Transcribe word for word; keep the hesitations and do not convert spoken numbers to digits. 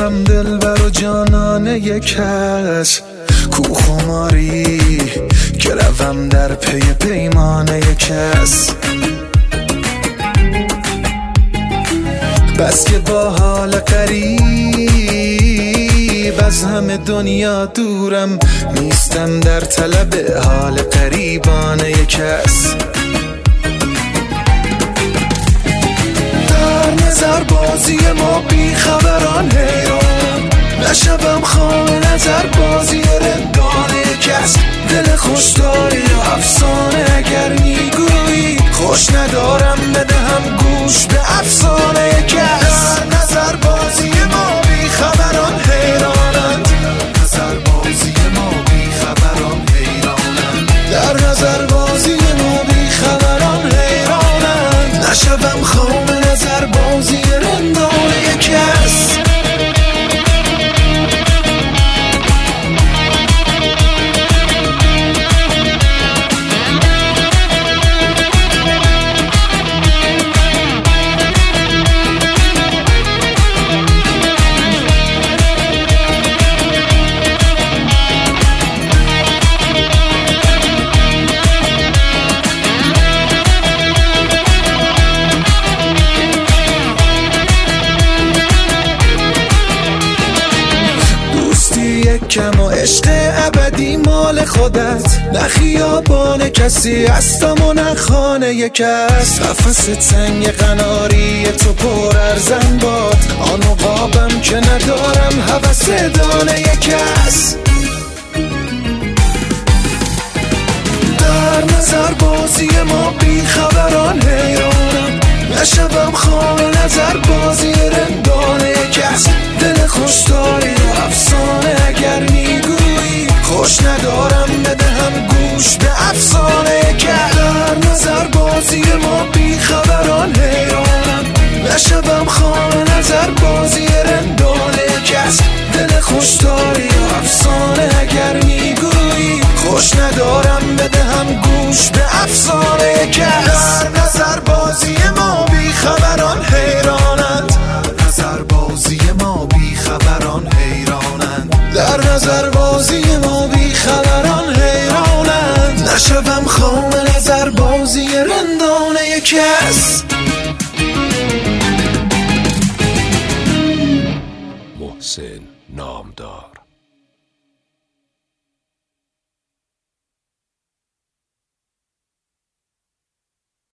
نشوم دلبر و جانان یک کس، کو خماری که روم در پی پیمان یک کس. بس که با حال قریب از همه دنیا دورم، نیستم در طلب حال قریبان یک کس. در نظر بازی ما بی خبران حیران، نشوم خام نظر بازی رندان یک کس. دل خوش داری و افسانه اگر میگویی، خوش ندارم بدهم گوش به افسانه یک کس. در نظر بازی ما بی خبران حیرانند، نظر بازی ما بی خبران حیرانند. در نظر بازی ما بی خبران حیرانند، نشوم خام نظر بازی رندان یک کس. کم و عشق ابدی مال خودت، نه خیابان کسی هستم و نه خانه یک کس. قفس تنگ قناری تو پر ارزن باد، آن عقابم که ندارم هوس دانه یک کس. در نظر بازی ما بی خبران حیرانم، نشوم خام نظر بازی رندان یک کس. دل خوش داری و افسانه اگر میگویی، خوش ندارم بدهم گوش به افسانه یک کس. در نظر بازی ما بی خبران حیرانم، نشوم خام نظر بازی رندان یک کس. دل خوش داری و افسانه اگر میگویی، خوش ندارم بدهم گوش به افسانه یک کس. در نظر بازی ما بی خبران حیرانند، نظر بازی ما بی خبران حیرانند. در نظر بازی ما بی خبران حیرانند، نشوم خام نظر بازی رندان یک کس. محسن نامدار.